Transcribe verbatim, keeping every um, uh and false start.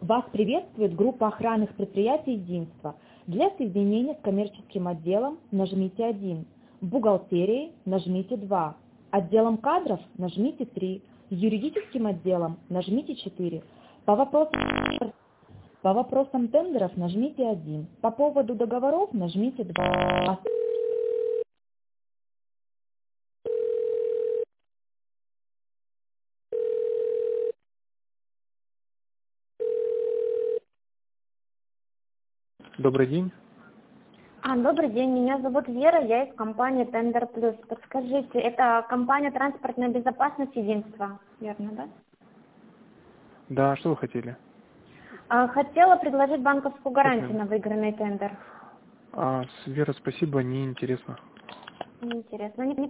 Вас приветствует группа охранных предприятий «Единство». Для соединения с коммерческим отделом нажмите один, бухгалтерией нажмите два, отделом кадров нажмите три, юридическим отделом нажмите четыре. По вопросам, по вопросам тендеров нажмите один, по поводу договоров нажмите два. Добрый день. А, добрый день, меня зовут Вера, я из компании Tender Plus. Подскажите, это компания транспортная безопасность «Единство», верно, да? Да, что вы хотели? А, хотела предложить банковскую гарантию Как-то- на выигранный тендер. А, с- Вера, спасибо, не интересно. Интересно.